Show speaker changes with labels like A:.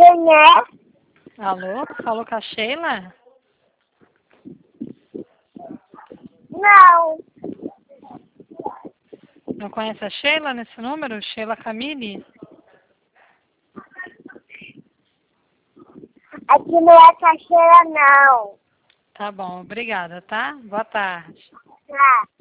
A: Quem é?
B: Alô? Falou com a Sheila?
A: Não.
B: Não conhece a Sheila nesse número? Sheila Camille?
A: Aqui não é caixeira, não.
B: Tá bom, obrigada, tá? Boa tarde.
A: Tá.